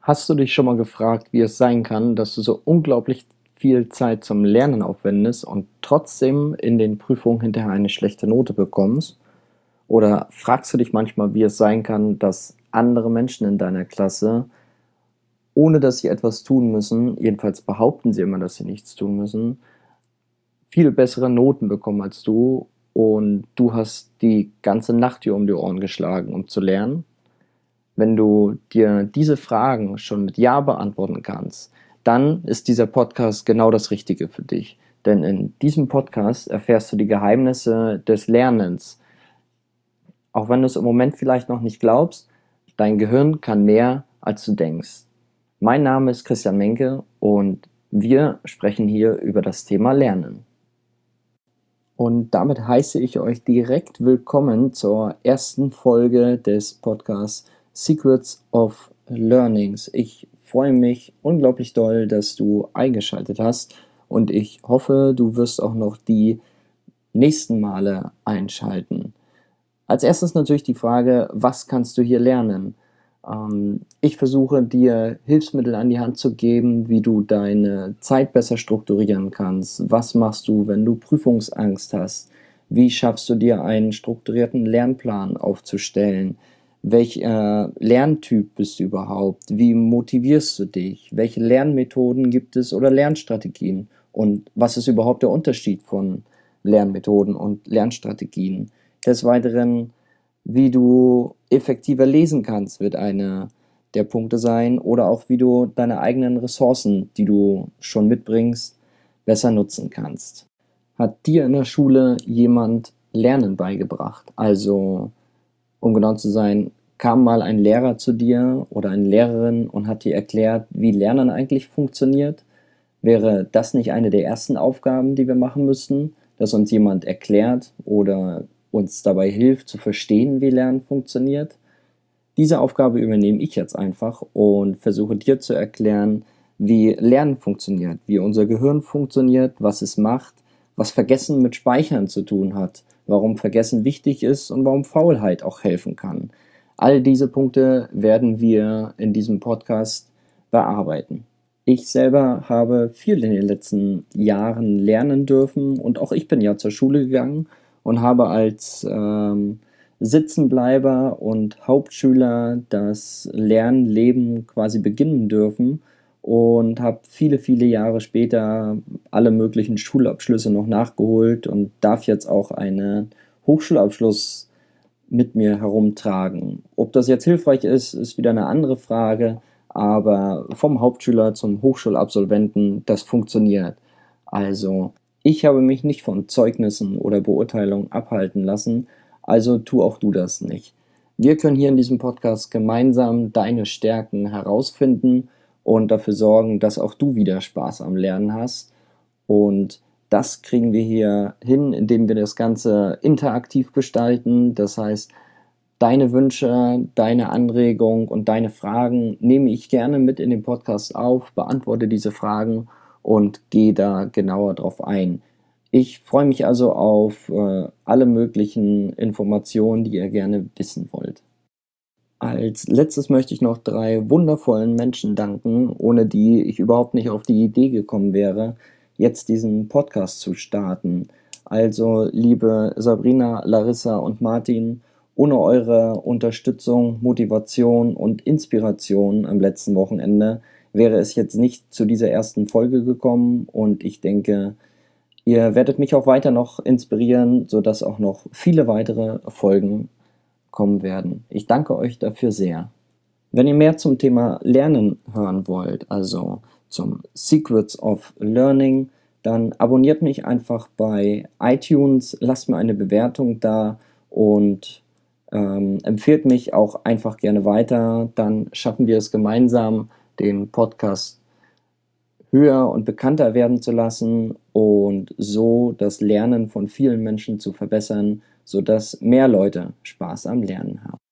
Hast du dich schon mal gefragt, wie es sein kann, dass du so unglaublich viel Zeit zum Lernen aufwendest und trotzdem in den Prüfungen hinterher eine schlechte Note bekommst? Oder fragst du dich manchmal, wie es sein kann, dass andere Menschen in deiner Klasse, ohne dass sie etwas tun müssen, jedenfalls behaupten sie immer, dass sie nichts tun müssen, viel bessere Noten bekommen als du und du hast die ganze Nacht dir um die Ohren geschlagen, um zu lernen? Wenn du dir diese Fragen schon mit Ja beantworten kannst, dann ist dieser Podcast genau das Richtige für dich. Denn in diesem Podcast erfährst du die Geheimnisse des Lernens. Auch wenn du es im Moment vielleicht noch nicht glaubst, dein Gehirn kann mehr, als du denkst. Mein Name ist Christian Menke und wir sprechen hier über das Thema Lernen. Und damit heiße ich euch direkt willkommen zur ersten Folge des Podcasts Secrets of Learnings. Ich freue mich unglaublich doll, dass du eingeschaltet hast und ich hoffe, du wirst auch noch die nächsten Male einschalten. Als erstes natürlich die Frage, was kannst du hier lernen? Ich versuche dir Hilfsmittel an die Hand zu geben, wie du deine Zeit besser strukturieren kannst. Was machst du, wenn du Prüfungsangst hast? Wie schaffst du dir einen strukturierten Lernplan aufzustellen? Welcher Lerntyp bist du überhaupt? Wie motivierst du dich? Welche Lernmethoden gibt es oder Lernstrategien? Und was ist überhaupt der Unterschied von Lernmethoden und Lernstrategien? Des Weiteren, wie du effektiver lesen kannst, wird einer der Punkte sein oder auch wie du deine eigenen Ressourcen, die du schon mitbringst, besser nutzen kannst. Hat dir in der Schule jemand Lernen beigebracht? Also, um genau zu sein, kam mal ein Lehrer zu dir oder eine Lehrerin und hat dir erklärt, wie Lernen eigentlich funktioniert? Wäre das nicht eine der ersten Aufgaben, die wir machen müssten, dass uns jemand erklärt oder uns dabei hilft zu verstehen, wie Lernen funktioniert? Diese Aufgabe übernehme ich jetzt einfach und versuche dir zu erklären, wie Lernen funktioniert, wie unser Gehirn funktioniert, was es macht, was Vergessen mit Speichern zu tun hat, warum Vergessen wichtig ist und warum Faulheit auch helfen kann. All diese Punkte werden wir in diesem Podcast bearbeiten. Ich selber habe viel in den letzten Jahren lernen dürfen und auch ich bin ja zur Schule gegangen und habe als Sitzenbleiber und Hauptschüler das Lernleben quasi beginnen dürfen und habe viele, viele Jahre später alle möglichen Schulabschlüsse noch nachgeholt und darf jetzt auch einen Hochschulabschluss mit mir herumtragen. Ob das jetzt hilfreich ist, ist wieder eine andere Frage, aber vom Hauptschüler zum Hochschulabsolventen, das funktioniert. Also, ich habe mich nicht von Zeugnissen oder Beurteilungen abhalten lassen, also tu auch du das nicht. Wir können hier in diesem Podcast gemeinsam deine Stärken herausfinden und dafür sorgen, dass auch du wieder Spaß am Lernen hast. Und das kriegen wir hier hin, indem wir das Ganze interaktiv gestalten. Das heißt, deine Wünsche, deine Anregung und deine Fragen nehme ich gerne mit in den Podcast auf, beantworte diese Fragen und gehe da genauer drauf ein. Ich freue mich also auf alle möglichen Informationen, die ihr gerne wissen wollt. Als letztes möchte ich noch 3 wundervollen Menschen danken, ohne die ich überhaupt nicht auf die Idee gekommen wäre, jetzt diesen Podcast zu starten. Also, liebe Sabrina, Larissa und Martin, ohne eure Unterstützung, Motivation und Inspiration am letzten Wochenende wäre es jetzt nicht zu dieser ersten Folge gekommen und ich denke, ihr werdet mich auch weiter noch inspirieren, sodass auch noch viele weitere Folgen kommen werden. Ich danke euch dafür sehr. Wenn ihr mehr zum Thema Lernen hören wollt, also zum Secrets of Learning, dann abonniert mich einfach bei iTunes, lasst mir eine Bewertung da und empfehlt mich auch einfach gerne weiter. Dann schaffen wir es gemeinsam, den Podcast höher und bekannter werden zu lassen und so das Lernen von vielen Menschen zu verbessern, sodass mehr Leute Spaß am Lernen haben.